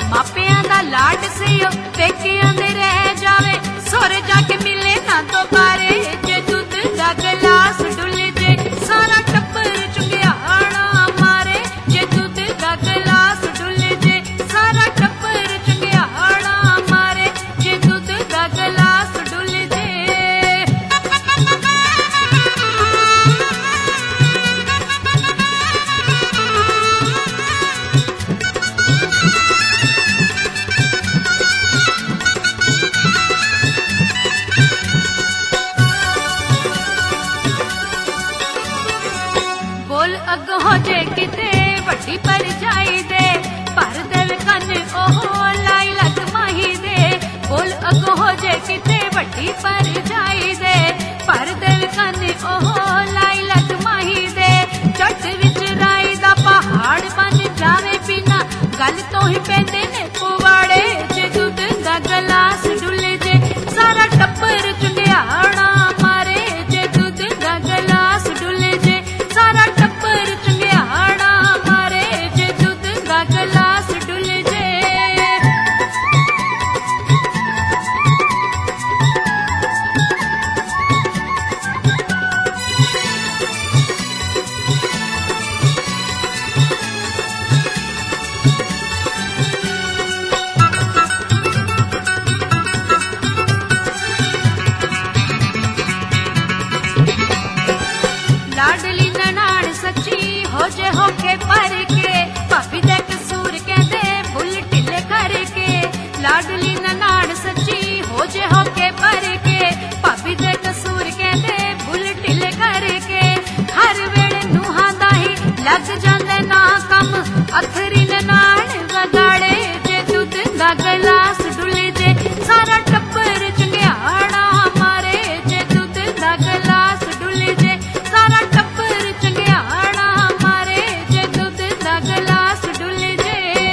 मापियां दा लाड सयो पेकियां दे रह जावे सुर जाके मिले ना दोबारे जे दूध दा गिलास डुल जे सारा टब्बर चुंगियाड़ा मारे जे दूध दा गिलास डुल जे सारा टब्बर चुंगियाड़ा मारे जे दूध दा गिलास डुल जे। बोल अग हो जे किते वड्डी पर जाई दे पर दिल कन ओह लाई लग माही दे बोल अग हो जे किते वड्डी पर जाई दे पर दिल कन ओह लाई लग माही दे जट विच राई दा पहाड़ बन जावे बिना गल तो ही पैंदे ने पुवाड़े जे दूध दा गिलास डुल जे सारा टब्बर चुंगियाड़ा मारे जे दूध दा गिलास डुल जे सारा टब्बर चुंगियाड़ा मारे जे दूध दा गिलास डुल जे। लाडली ननाण सच्ची हो जे होके पर के भाभी दे कसूर कहंदे भुल ढिले करके लाडली ननाण सच्ची हो जे होके पर के भाभी दे कसूर कहंदे भुल ढिले करके हर वेले नूहां दा ही लग जांदे ना कम अखरी ननाण वगाड़े जे दूध दा गिलास डुल जे सारा टब्बर चुंगियाड़ा मारे जे दूध दा गिलास डुल जे सारा टब्बर चुंगियाड़ा मारे जे दूध दा गिलास डुल जे।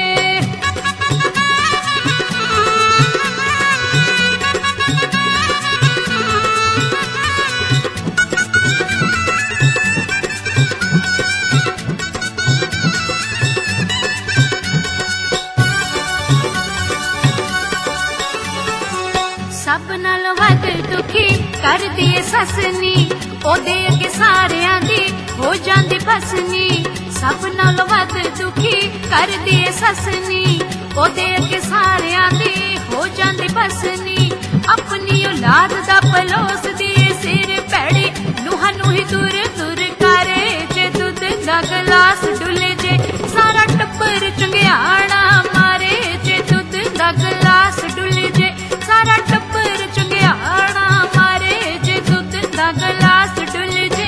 सब नालों वध दुखी कर दिए ससनी ओदे अगे सारियां दी हो जांदी फसनी सब नालों वध दुखी कर दिए ससनी ओदे अगे सारियां दी हो जांदी फसनी अपनी औलाद दा पलोस दिए सिर पैड़ी नूहां नूं ही दूर दूर करे जे दूध दा गिलास डुल जे सारा टब्बर चुंगियाड़ा मारे जे दूध दा गिलास डुल जे सारा टब्बर चुंगियाड़ा मारे जे दूध दा गिलास डुल जे।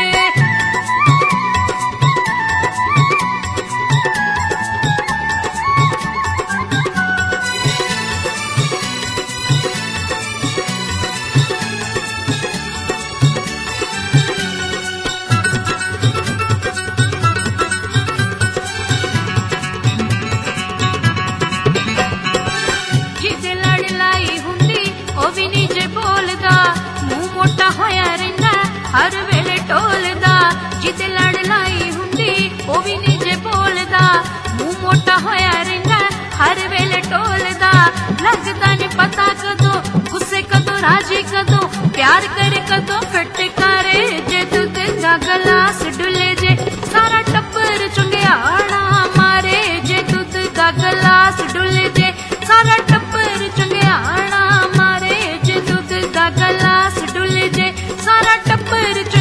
जिदे लड़ लाई हुंदी ओ भी नी जे बोलदा मुंह मोटा होया रहिंदा हर वेले टोलदा जिदे लड़ लाई हुंदी ओ भी नी जे बोलदा मुंह मोटा होया रहिंदा हर वेले टोलदा लगदा नी पता कदों गुस्से कदों राजी कदों प्यार करे कदों फटकारे जे दूध दा गिलास डुल जे सारा टब्बर चुंगियाड़ा मारे जे दूध दा गिलास डुल जे सारा टब्बर चुंगियाड़ा मारे जे दूध दा गिलास डुल जे सारा टब्बर